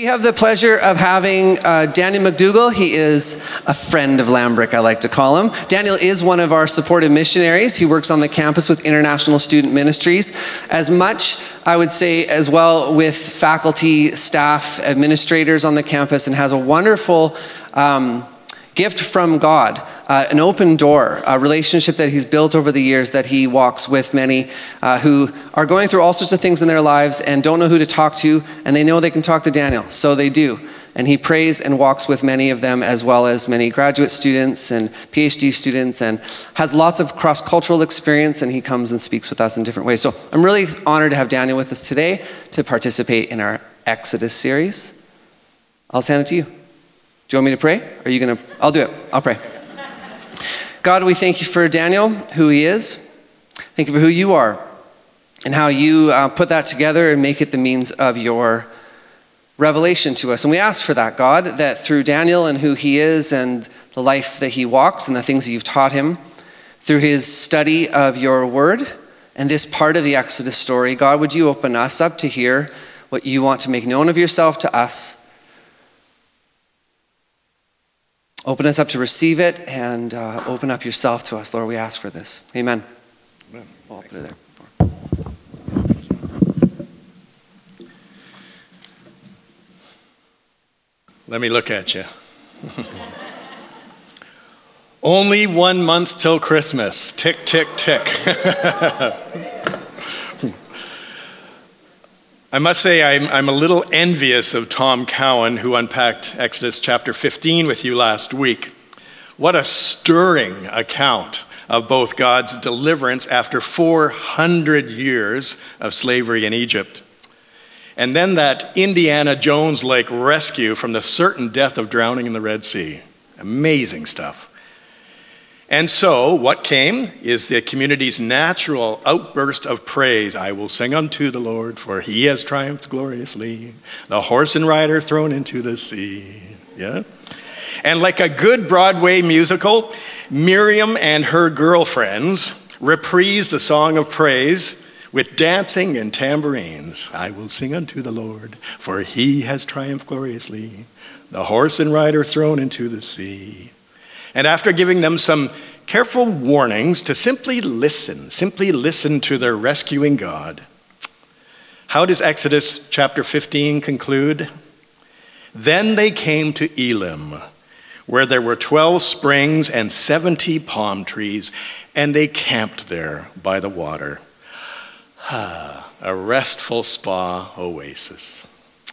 have the pleasure of having Daniel McDougall. He is a friend of Lambrick, I like to call him. Daniel is one of our supportive missionaries. He works on the campus with International Student Ministries. As much, I would say, as well with faculty, staff, administrators on the campus, and has a wonderful gift from God, an open door, a relationship that he's built over the years that he walks with many who are going through all sorts of things in their lives and don't know who to talk to, and they know they can talk to Daniel, so they do. And he prays and walks with many of them, as well as many graduate students and PhD students, and has lots of cross-cultural experience, and he comes and speaks with us in different ways. So I'm really honored to have Daniel with us today to participate in our Exodus series. I'll hand it to you. Do you want me to pray? Are you going to? I'll do it. I'll pray. God, we thank you for Daniel, who he is. Thank you for who you are and how you put that together and make it the means of your revelation to us. And we ask for that, God, that through Daniel and who he is and the life that he walks and the things that you've taught him, through his study of your word and this part of the Exodus story, God, would you open us up to hear what you want to make known of yourself to us. Open us up to receive it and open up yourself to us. Lord, we ask for this. Amen. Amen. I'll put it there. Let me look at you. Only 1 month till Christmas. Tick, tick, tick. I must say I'm a little envious of Tom Cowan, who unpacked Exodus chapter 15 with you last week. What a stirring account of both God's deliverance after 400 years of slavery in Egypt, and then that Indiana Jones-like rescue from the certain death of drowning in the Red Sea. Amazing stuff. And so what came is the community's natural outburst of praise. I will sing unto the Lord, for he has triumphed gloriously. The horse and rider thrown into the sea. Yeah? And like a good Broadway musical, Miriam and her girlfriends reprised the song of praise with dancing and tambourines. I will sing unto the Lord, for he has triumphed gloriously. The horse and rider thrown into the sea. And after giving them some careful warnings to simply listen to their rescuing God, how does Exodus chapter 15 conclude? Then they came to Elim, where there were 12 springs and 70 palm trees, and they camped there by the water. A restful spa oasis.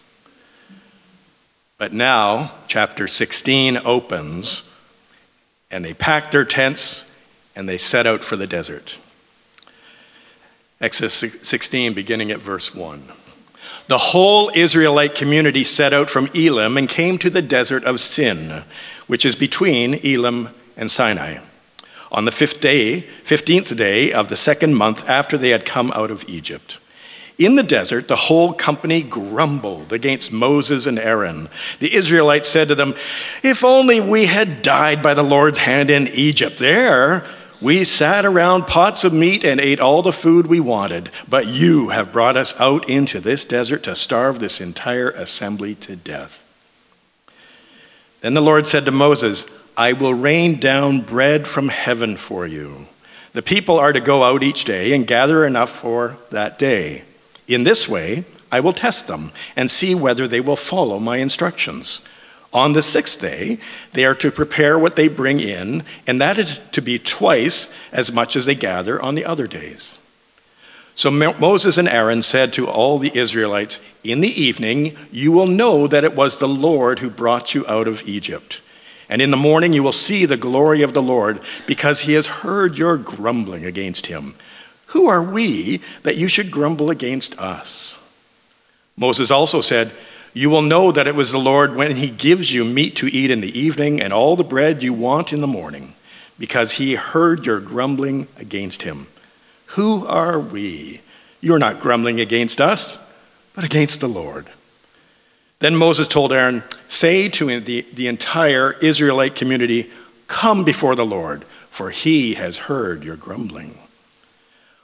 But now, chapter 16 opens, and they packed their tents, and they set out for the desert. Exodus 16, beginning at verse 1. The whole Israelite community set out from Elim and came to the desert of Sin, which is between Elim and Sinai, on the 15th day of the second month after they had come out of Egypt. In the desert, the whole company grumbled against Moses and Aaron. The Israelites said to them, if only we had died by the Lord's hand in Egypt. There we sat around pots of meat and ate all the food we wanted. But you have brought us out into this desert to starve this entire assembly to death. Then the Lord said to Moses, I will rain down bread from heaven for you. The people are to go out each day and gather enough for that day. In this way, I will test them and see whether they will follow my instructions. On the 6th day, they are to prepare what they bring in, and that is to be twice as much as they gather on the other days. So Moses and Aaron said to all the Israelites, in the evening, you will know that it was the Lord who brought you out of Egypt. And in the morning, you will see the glory of the Lord, because he has heard your grumbling against him. Who are we that you should grumble against us? Moses also said, you will know that it was the Lord when he gives you meat to eat in the evening and all the bread you want in the morning, because he heard your grumbling against him. Who are we? You're not grumbling against us, but against the Lord. Then Moses told Aaron, say to the entire Israelite community, come before the Lord, for he has heard your grumbling.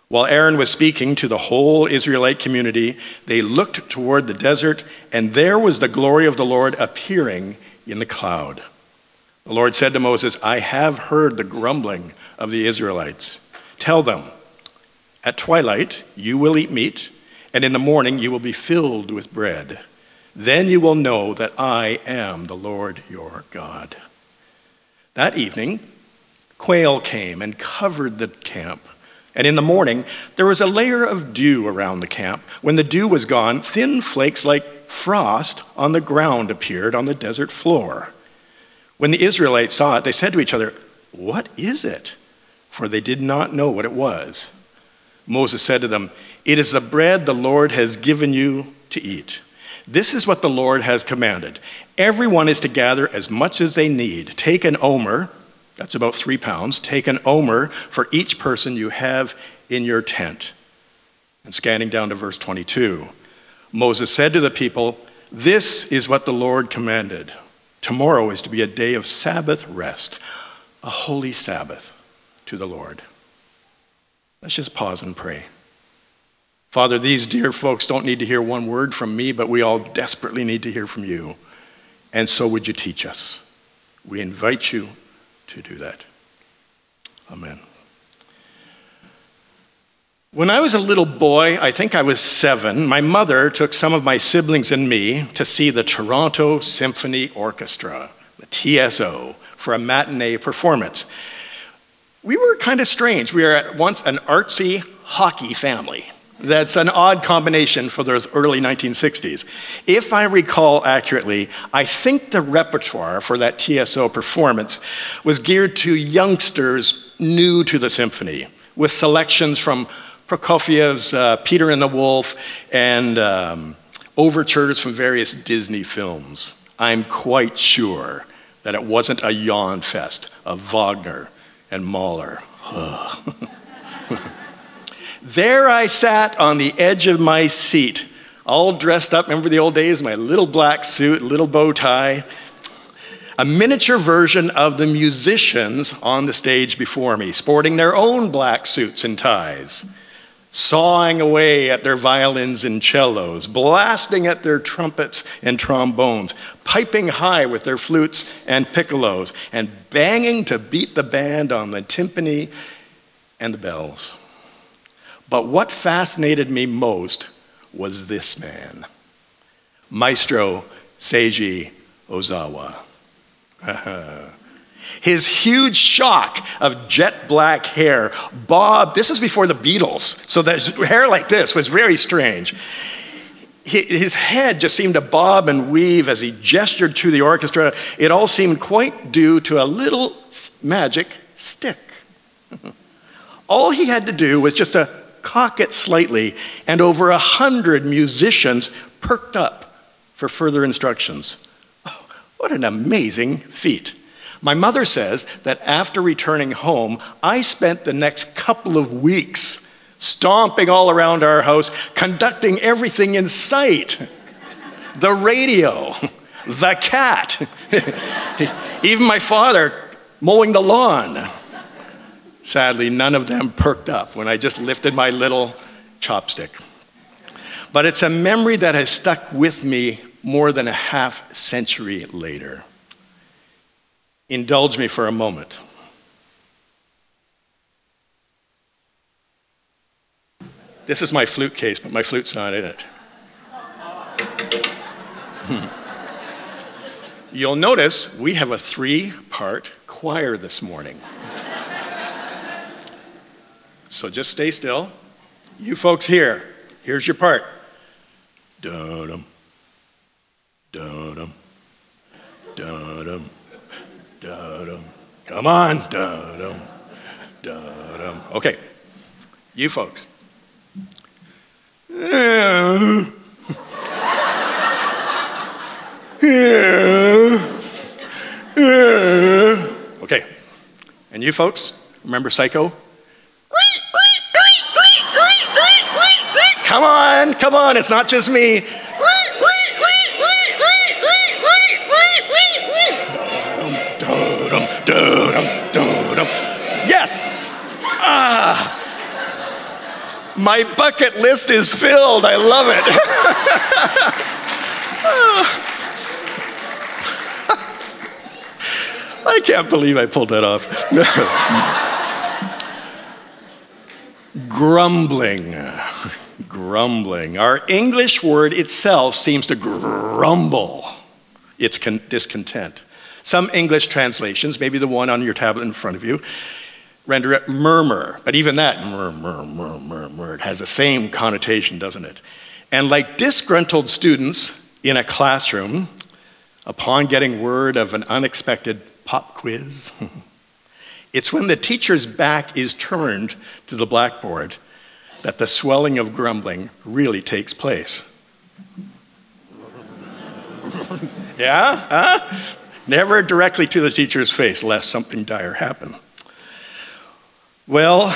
While Aaron was speaking to the whole Israelite community, they looked toward the desert, and there was the glory of the Lord appearing in the cloud. The Lord said to Moses, I have heard the grumbling of the Israelites. Tell them, at twilight you will eat meat, and in the morning you will be filled with bread. Then you will know that I am the Lord your God. That evening, quail came and covered the camp. And in the morning, there was a layer of dew around the camp. When the dew was gone, thin flakes like frost on the ground appeared on the desert floor. When the Israelites saw it, they said to each other, What is it? For they did not know what it was. Moses said to them, It is the bread the Lord has given you to eat. This is what the Lord has commanded. Everyone is to gather as much as they need. Take an omer. That's about 3 pounds. Take an omer for each person you have in your tent. And scanning down to verse 22, Moses said to the people, This is what the Lord commanded. Tomorrow is to be a day of Sabbath rest, a holy Sabbath to the Lord. Let's just pause and pray. Father, these dear folks don't need to hear one word from me, but we all desperately need to hear from you. And so would you teach us? We invite you to do that. Amen. When I was a little boy, I think I was 7, my mother took some of my siblings and me to see the Toronto Symphony Orchestra, the TSO, for a matinee performance. We were kind of strange. We were at once an artsy hockey family. That's an odd combination for those early 1960s. If I recall accurately, I think the repertoire for that TSO performance was geared to youngsters new to the symphony, with selections from Prokofiev's Peter and the Wolf and overtures from various Disney films. I'm quite sure that it wasn't a yawn fest of Wagner and Mahler. There I sat on the edge of my seat, all dressed up. Remember the old days? My little black suit, little bow tie. A miniature version of the musicians on the stage before me, sporting their own black suits and ties, sawing away at their violins and cellos, blasting at their trumpets and trombones, piping high with their flutes and piccolos, and banging to beat the band on the timpani and the bells. But what fascinated me most was this man, Maestro Seiji Ozawa. His huge shock of jet black hair bobbed. This is before the Beatles, so that hair like this was very strange. His head just seemed to bob and weave as he gestured to the orchestra. It all seemed quite due to a little magic stick. All he had to do was just to cock it slightly, and over 100 musicians perked up for further instructions. Oh, what an amazing feat. My mother says that after returning home, I spent the next couple of weeks stomping all around our house, conducting everything in sight. The radio, the cat, even my father mowing the lawn. Sadly, none of them perked up when I just lifted my little chopstick. But it's a memory that has stuck with me more than a half century later. Indulge me for a moment. This is my flute case, but my flute's not in it. You'll notice we have a 3-part choir this morning. So just stay still. You folks here, here's your part. Da-dum, da-dum, da-dum, da-dum. Come on, da-dum, da-dum. Okay, you folks. Okay, and you folks, remember Psycho? Come on, it's not just me. Yes! My bucket list is filled. I love it. I can't believe I pulled that off. Grumbling. Grumbling. Our English word itself seems to grumble its discontent. Some English translations, maybe the one on your tablet in front of you, render it murmur. But even that, murmur, it has the same connotation, doesn't it? And like disgruntled students in a classroom, upon getting word of an unexpected pop quiz, it's when the teacher's back is turned to the blackboard that the swelling of grumbling really takes place. Yeah? Huh? Never directly to the teacher's face, lest something dire happen. Well,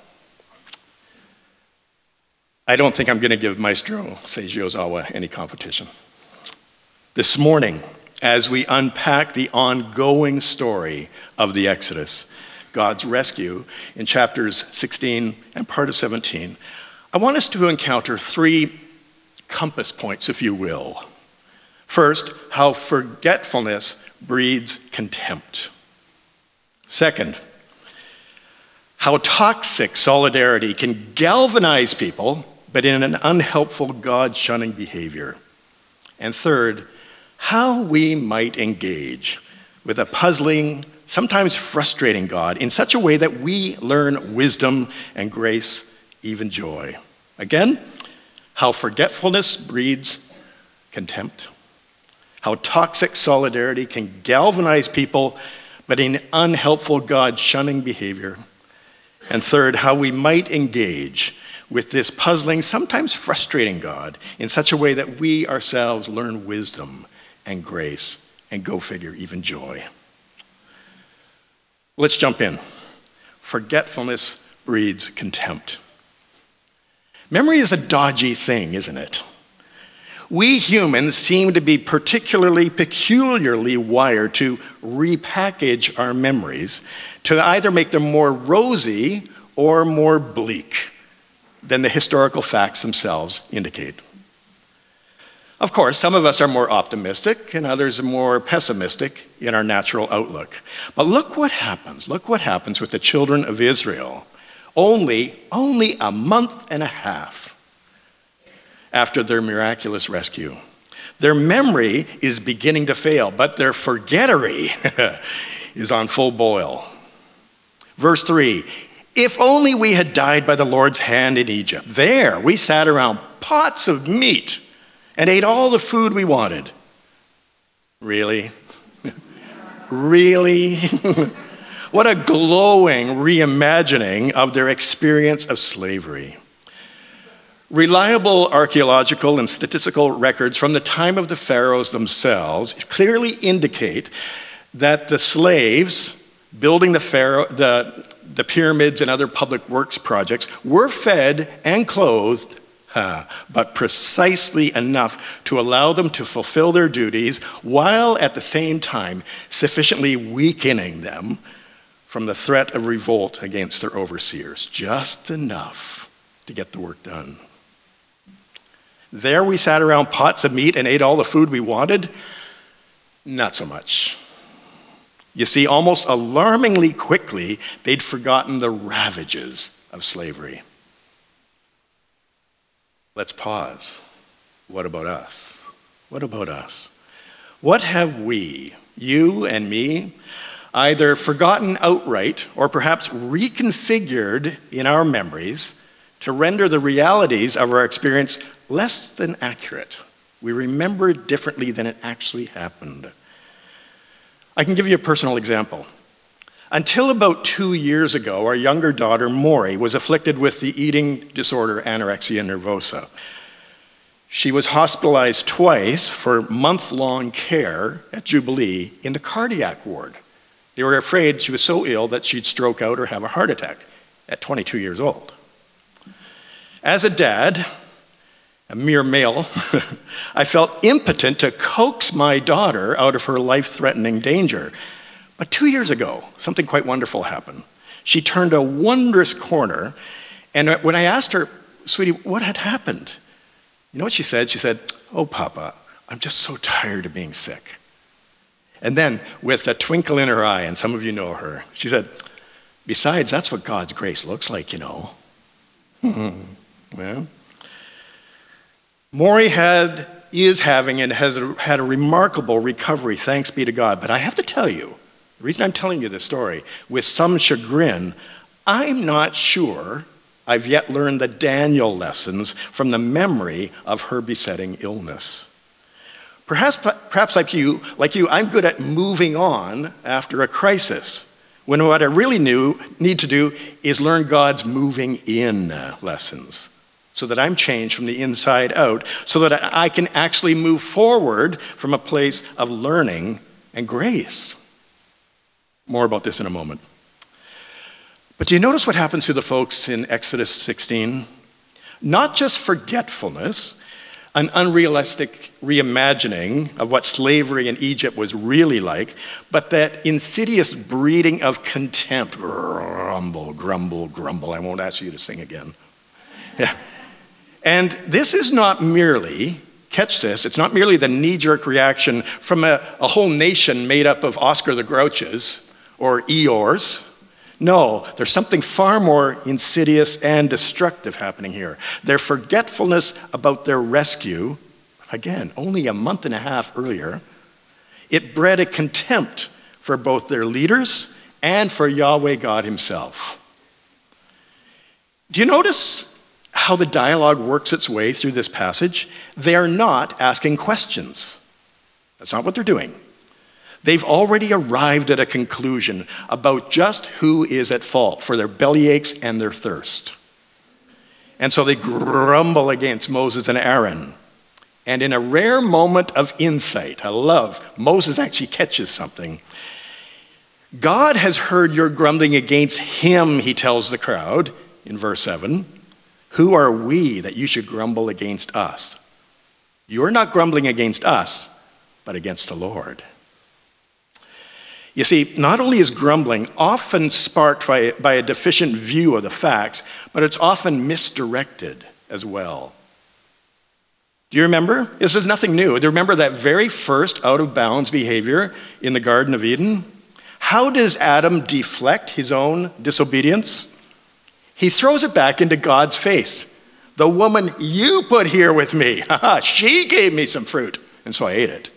I don't think I'm going to give Maestro Seiji Ozawa any competition. This morning, as we unpack the ongoing story of the Exodus, God's rescue in chapters 16 and part of 17, I want us to encounter three compass points, if you will. First, how forgetfulness breeds contempt. Second, how toxic solidarity can galvanize people, but in an unhelpful, God-shunning behavior. And third, how we might engage with a puzzling, sometimes frustrating God in such a way that we learn wisdom and grace, even joy. Again, how forgetfulness breeds contempt. How toxic solidarity can galvanize people, but in unhelpful, God-shunning behavior. And third, how we might engage with this puzzling, sometimes frustrating God in such a way that we ourselves learn wisdom and grace and, go figure, even joy. Let's jump in. Forgetfulness breeds contempt. Memory is a dodgy thing, isn't it? We humans seem to be peculiarly wired to repackage our memories to either make them more rosy or more bleak than the historical facts themselves indicate. Of course, some of us are more optimistic and others are more pessimistic in our natural outlook. But look what happens. Look what happens with the children of Israel only a month and a half after their miraculous rescue. Their memory is beginning to fail, but their forgettery is on full boil. Verse 3, if only we had died by the Lord's hand in Egypt. There, we sat around pots of meat and ate all the food we wanted. Really? Really? What a glowing reimagining of their experience of slavery. Reliable archaeological and statistical records from the time of the pharaohs themselves clearly indicate that the slaves building the pyramids and other public works projects were fed and clothed, but precisely enough to allow them to fulfill their duties while at the same time sufficiently weakening them from the threat of revolt against their overseers. Just enough to get the work done. There we sat around pots of meat and ate all the food we wanted? Not so much. You see, almost alarmingly quickly, they'd forgotten the ravages of slavery. Let's pause. What about us? What about us? What have we, you and me, either forgotten outright or perhaps reconfigured in our memories to render the realities of our experience less than accurate? We remember it differently than it actually happened. I can give you a personal example. Until about 2 years ago, our younger daughter, Maury, was afflicted with the eating disorder anorexia nervosa. She was hospitalized twice for month-long care at Jubilee in the cardiac ward. They were afraid she was so ill that she'd stroke out or have a heart attack at 22 years old. As a dad, a mere male, I felt impotent to coax my daughter out of her life-threatening danger. But 2 years ago, something quite wonderful happened. She turned a wondrous corner, and when I asked her, sweetie, what had happened? You know what she said? She said, oh, Papa, I'm just so tired of being sick. And then, with a twinkle in her eye, and some of you know her, she said, besides, that's what God's grace looks like, you know. Well, Maury is having and has had a remarkable recovery, thanks be to God. But I have to tell you, the reason I'm telling you this story, with some chagrin, I'm not sure I've yet learned the Daniel lessons from the memory of her besetting illness. Perhaps like you, I'm good at moving on after a crisis, when what I really need to do is learn God's moving in lessons, so that I'm changed from the inside out, so that I can actually move forward from a place of learning and grace. More about this in a moment. But do you notice what happens to the folks in Exodus 16? Not just forgetfulness, an unrealistic reimagining of what slavery in Egypt was really like, but that insidious breeding of contempt. Grumble, grumble, grumble. I won't ask you to sing again. Yeah. And this is not merely, catch this, it's not merely the knee-jerk reaction from a whole nation made up of Oscar the Grouches or Eeyores. No, there's something far more insidious and destructive happening here. Their forgetfulness about their rescue, again, only a month and a half earlier, it bred a contempt for both their leaders and for Yahweh God himself. Do you notice how the dialogue works its way through this passage? They're not asking questions. That's not what they're doing. They've already arrived at a conclusion about just who is at fault for their bellyaches and their thirst. And so they grumble against Moses and Aaron. And in a rare moment of insight, I love, Moses actually catches something. God has heard your grumbling against him, he tells the crowd in verse 7. Who are we that you should grumble against us? You're not grumbling against us, but against the Lord. You see, not only is grumbling often sparked by a deficient view of the facts, but it's often misdirected as well. Do you remember? This is nothing new. Do you remember that very first out-of-bounds behavior in the Garden of Eden? How does Adam deflect his own disobedience? He throws it back into God's face. The woman you put here with me, she gave me some fruit, and so I ate it.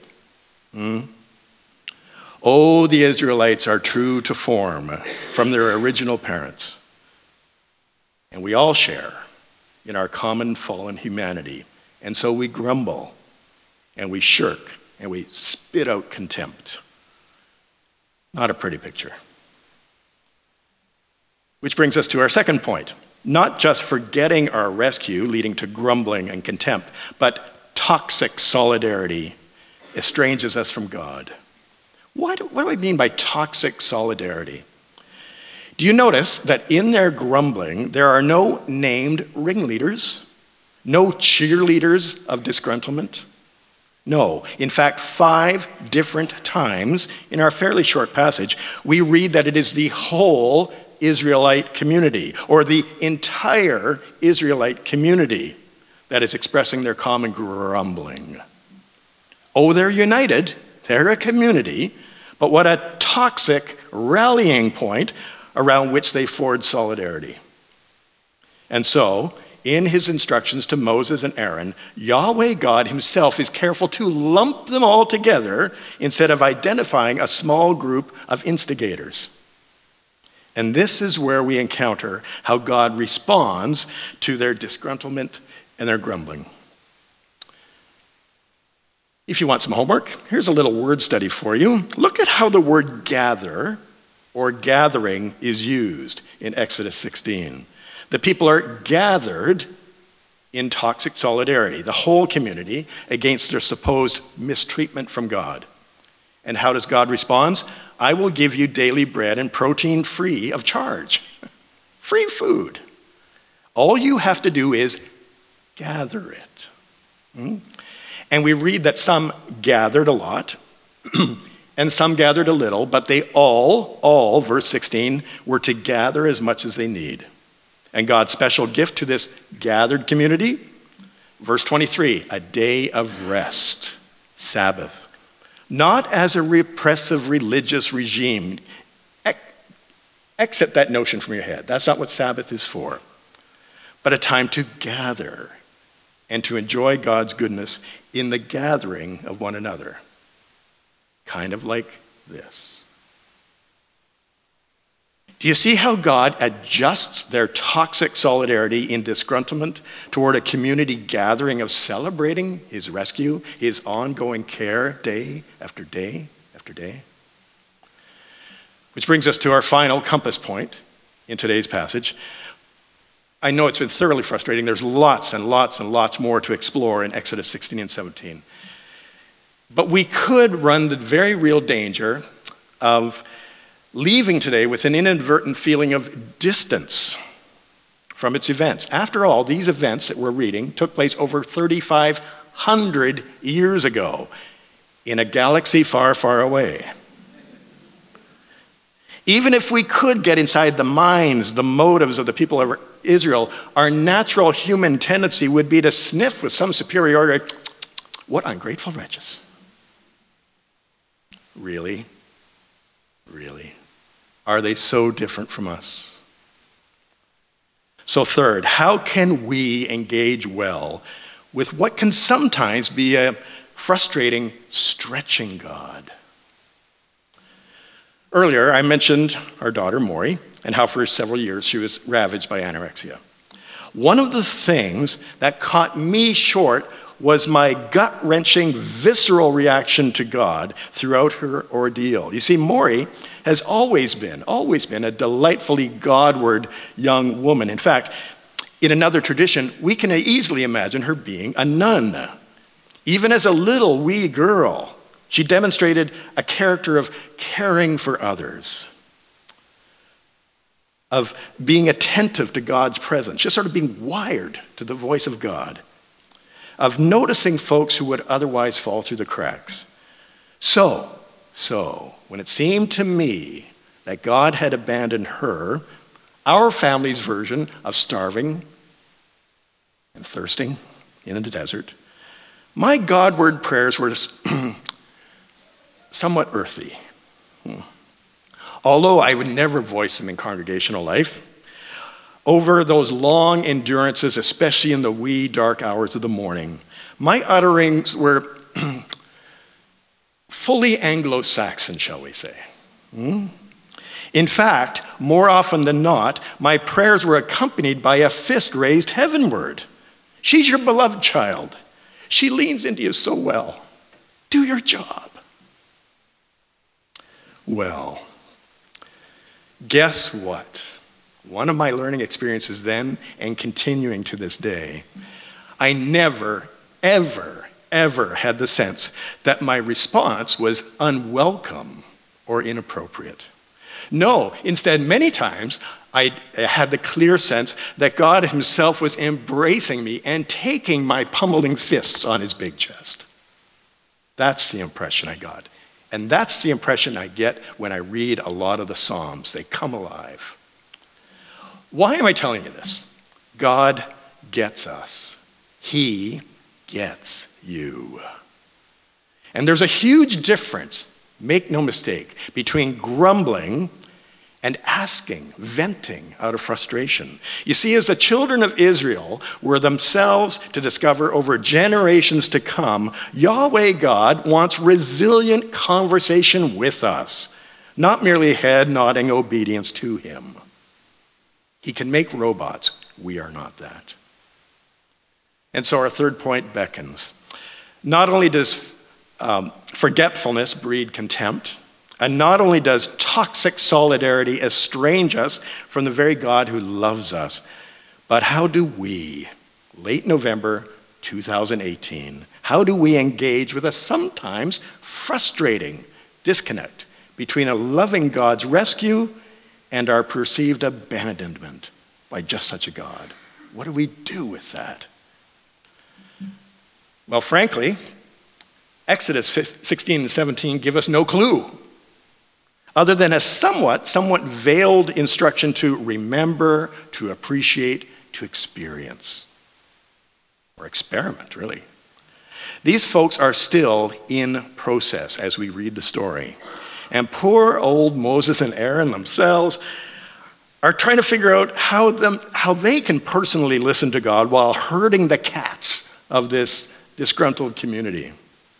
Oh, the Israelites are true to form from their original parents. And we all share in our common fallen humanity. And so we grumble, and we shirk, and we spit out contempt. Not a pretty picture. Which brings us to our second point. Not just forgetting our rescue, leading to grumbling and contempt, but toxic solidarity estranges us from God. What do I mean by toxic solidarity? Do you notice that in their grumbling, there are no named ringleaders, no cheerleaders of disgruntlement? No. In fact, 5 different times in our fairly short passage, we read that it is the whole Israelite community, or the entire Israelite community, that is expressing their common grumbling. Oh, they're united. They're a community. But what a toxic rallying point around which they forge solidarity. And so, in his instructions to Moses and Aaron, Yahweh God himself is careful to lump them all together instead of identifying a small group of instigators. And this is where we encounter how God responds to their disgruntlement and their grumbling. If you want some homework, here's a little word study for you. Look at how the word gather or gathering is used in Exodus 16. The people are gathered in toxic solidarity, the whole community, against their supposed mistreatment from God. And how does God respond? I will give you daily bread and protein free of charge. Free food. All you have to do is gather it. And we read that some gathered a lot and some gathered a little, but they all, verse 16, were to gather as much as they need. And God's special gift to this gathered community? Verse 23, a day of rest, Sabbath. Not as a repressive religious regime. Exit that notion from your head. That's not what Sabbath is for. But a time to gather and to enjoy God's goodness in the gathering of one another. Kind of like this. Do you see how God adjusts their toxic solidarity in disgruntlement toward a community gathering of celebrating his rescue, his ongoing care day after day after day? Which brings us to our final compass point in today's passage. I know it's been thoroughly frustrating. There's lots and lots and lots more to explore in Exodus 16 and 17. But we could run the very real danger of leaving today with an inadvertent feeling of distance from its events. After all, these events that we're reading took place over 3,500 years ago in a galaxy far, far away. Even if we could get inside the minds, the motives of the people of Israel, our natural human tendency would be to sniff with some superiority. What ungrateful wretches. Really? Really? Are they so different from us? So third, how can we engage well with what can sometimes be a frustrating, stretching God? Earlier, I mentioned our daughter, Maury, and how for several years she was ravaged by anorexia. One of the things that caught me short was my gut-wrenching, visceral reaction to God throughout her ordeal. You see, Maury has always been a delightfully Godward young woman. In fact, in another tradition, we can easily imagine her being a nun. Even as a little wee girl, she demonstrated a character of caring for others, of being attentive to God's presence, just sort of being wired to the voice of God, of noticing folks who would otherwise fall through the cracks. So, when it seemed to me that God had abandoned her, our family's version of starving and thirsting in the desert, my Godward prayers were somewhat earthy. Although I would never voice them in congregational life, over those long endurances, especially in the wee dark hours of the morning, my utterings were fully Anglo-Saxon, shall we say. In fact, more often than not, my prayers were accompanied by a fist raised heavenward. She's your beloved child. She leans into you so well. Do your job. Well, guess what? One of my learning experiences then and continuing to this day, I never, ever, ever had the sense that my response was unwelcome or inappropriate. No, instead, many times I had the clear sense that God himself was embracing me and taking my pummeling fists on his big chest. That's the impression I got. And that's the impression I get when I read a lot of the Psalms. They come alive. Why am I telling you this? God gets us. He gets you. And there's a huge difference, make no mistake, between grumbling and asking, venting out of frustration. You see, as the children of Israel were themselves to discover over generations to come, Yahweh God wants resilient conversation with us, not merely head-nodding obedience to him. He can make robots. We are not that. And so our third point beckons. Not only does forgetfulness breed contempt, and not only does toxic solidarity estrange us from the very God who loves us, but how do we, late November 2018, how do we engage with a sometimes frustrating disconnect between a loving God's rescue and our perceived abandonment by just such a God? What do we do with that? Well, frankly, Exodus 16 and 17 give us no clue. other than a somewhat veiled instruction to remember, to appreciate, to experience. Or experiment, really. These folks are still in process as we read the story. And poor old Moses and Aaron themselves are trying to figure out how they can personally listen to God while herding the cats of this disgruntled community.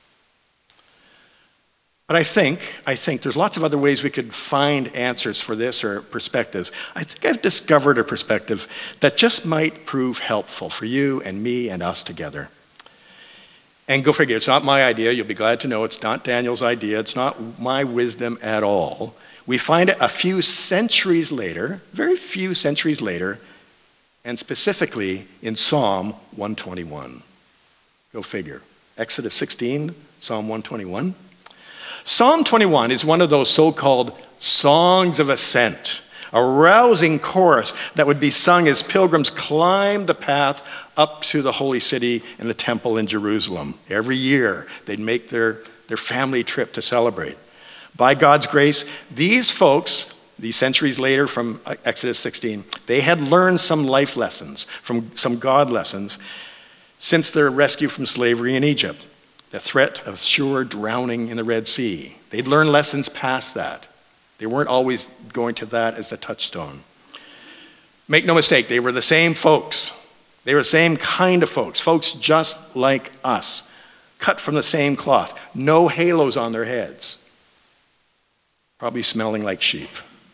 But I think there's lots of other ways we could find answers for this or perspectives. I think I've discovered a perspective that just might prove helpful for you and me and us together. And go figure, it's not my idea. You'll be glad to know it's not Daniel's idea. It's not my wisdom at all. We find it a few centuries later, very few centuries later, and specifically in Psalm 121. Go figure. Exodus 16, Psalm 121. Psalm 21 is one of those so-called songs of ascent, a rousing chorus that would be sung as pilgrims climbed the path up to the holy city and the temple in Jerusalem. Every year, they'd make their family trip to celebrate. By God's grace, these folks, these centuries later from Exodus 16, they had learned some life lessons, some God lessons, since their rescue from slavery in Egypt. The threat of sure drowning in the Red Sea. They'd learned lessons past that. They weren't always going to that as the touchstone. Make no mistake, they were the same folks. They were the same kind of folks just like us, cut from the same cloth, no halos on their heads, probably smelling like sheep.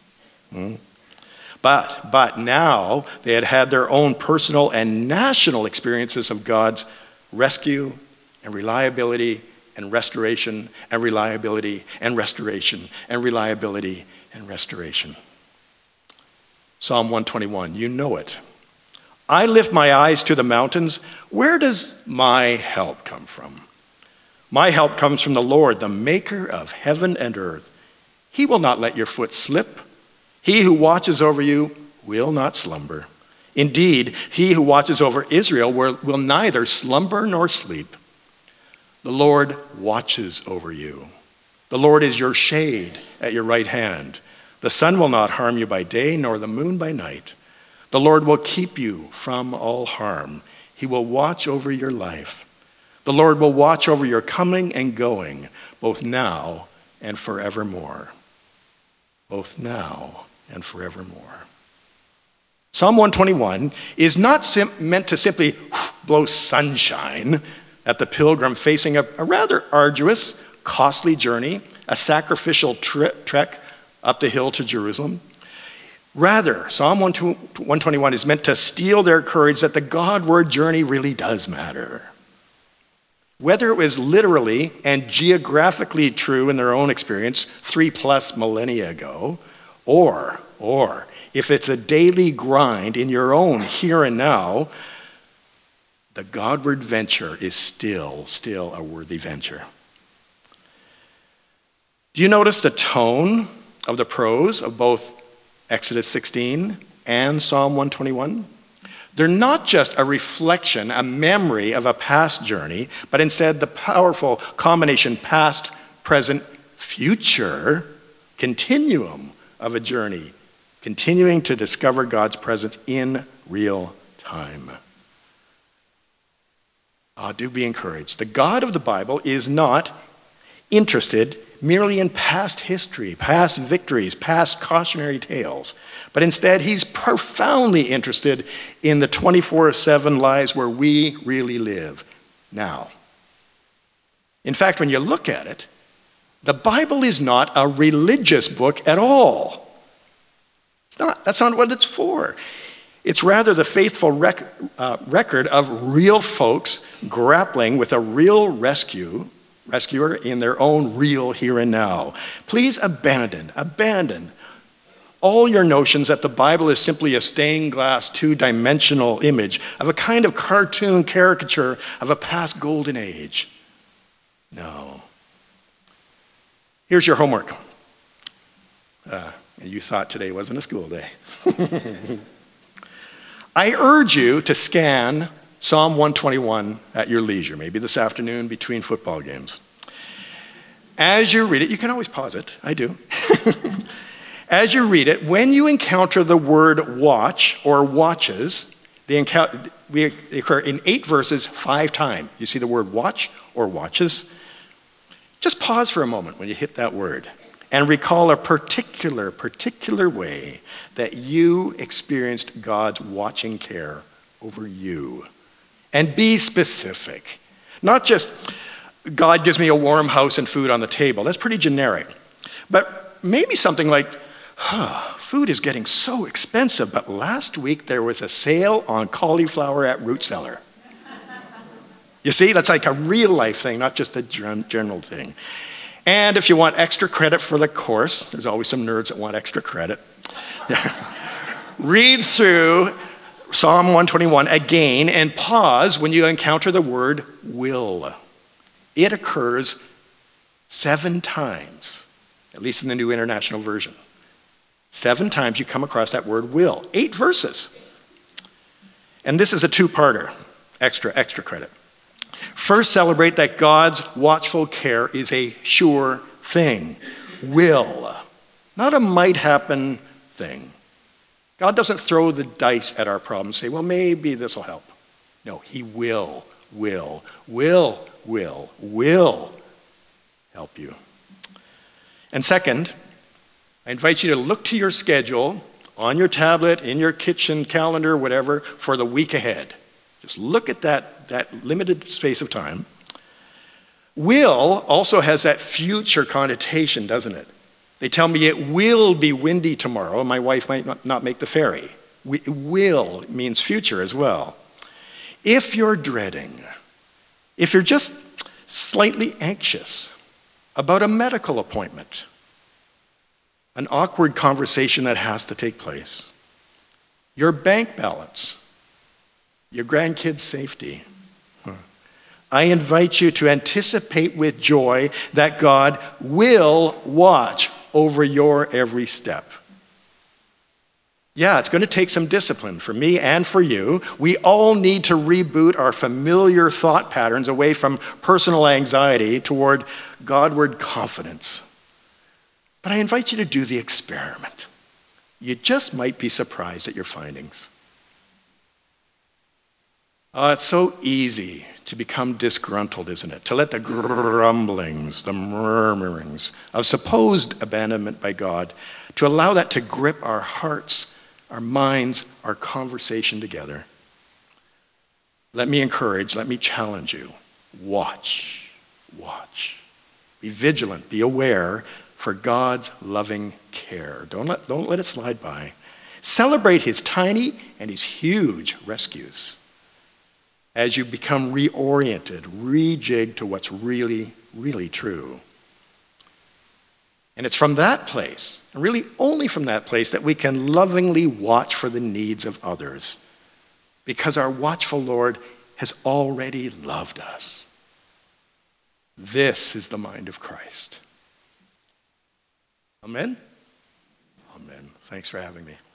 But now they had their own personal and national experiences of God's rescue and reliability and restoration and reliability and restoration and reliability and restoration. Psalm 121, you know it. I lift my eyes to the mountains. Where does my help come from? My help comes from the Lord, the maker of heaven and earth. He will not let your foot slip. He who watches over you will not slumber. Indeed, he who watches over Israel will neither slumber nor sleep. The Lord watches over you. The Lord is your shade at your right hand. The sun will not harm you by day, nor the moon by night. The Lord will keep you from all harm. He will watch over your life. The Lord will watch over your coming and going, both now and forevermore. Both now and forevermore. Psalm 121 is not meant to simply blow sunshine at the pilgrim facing a rather arduous, costly journey, a sacrificial trek up the hill to Jerusalem. Rather, Psalm 121 is meant to steel their courage that the Godward journey really does matter. Whether it was literally and geographically true in their own experience 3+ millennia ago, or if it's a daily grind in your own here and now, the Godward venture is still a worthy venture. Do you notice the tone of the prose of both Exodus 16 and Psalm 121? They're not just a reflection, a memory of a past journey, but instead the powerful combination past, present, future continuum of a journey, continuing to discover God's presence in real time. Do be encouraged. The God of the Bible is not interested merely in past history, past victories, past cautionary tales, but instead he's profoundly interested in the 24/7 lives where we really live now. In fact, when you look at it, the Bible is not a religious book at all. It's not. That's not what it's for. It's rather the faithful record of real folks grappling with a real rescuer in their own real here and now. Please abandon all your notions that the Bible is simply a stained glass, two-dimensional image of a kind of cartoon caricature of a past golden age. No. Here's your homework. You thought today wasn't a school day. I urge you to scan Psalm 121 at your leisure, maybe this afternoon between football games. As you read it, you can always pause it. I do. As you read it, when you encounter the word watch or watches, they occur in 8 verses 5 times. You see the word watch or watches? Just pause for a moment when you hit that word and recall a particular way that you experienced God's watching care over you. And be specific. Not just, God gives me a warm house and food on the table. That's pretty generic. But maybe something like, food is getting so expensive, but last week there was a sale on cauliflower at Root Cellar. You see, that's like a real life thing, not just a general thing. And if you want extra credit for the course, there's always some nerds that want extra credit. Read through Psalm 121 again and pause when you encounter the word will. It occurs 7 times, at least in the New International Version. 7 times you come across that word will. 8 verses. And this is a 2-parter. Extra credit. First, celebrate that God's watchful care is a sure thing. Will. Not a might happen thing. God doesn't throw the dice at our problems and say, well, maybe this will help. No, he will help you. And second, I invite you to look to your schedule on your tablet, in your kitchen calendar, whatever, for the week ahead. Just look at that limited space of time. Will also has that future connotation, doesn't it? They tell me it will be windy tomorrow, and my wife might not make the ferry. Will means future as well. If you're dreading, if you're just slightly anxious about a medical appointment, an awkward conversation that has to take place, your bank balance, your grandkids' safety, I invite you to anticipate with joy that God will watch over your every step. Yeah, it's going to take some discipline for me and for you. We all need to reboot our familiar thought patterns away from personal anxiety toward Godward confidence. But I invite you to do the experiment. You just might be surprised at your findings. It's so easy to become disgruntled, isn't it? To let the grumblings, the murmurings of supposed abandonment by God, to allow that to grip our hearts, our minds, our conversation together. Let me encourage, let me challenge you. Watch. Be vigilant, be aware for God's loving care. Don't let it slide by. Celebrate his tiny and his huge rescues as you become reoriented, rejigged to what's really, really true. And it's from that place, and really only from that place, that we can lovingly watch for the needs of others, because our watchful Lord has already loved us. This is the mind of Christ. Amen? Amen. Thanks for having me.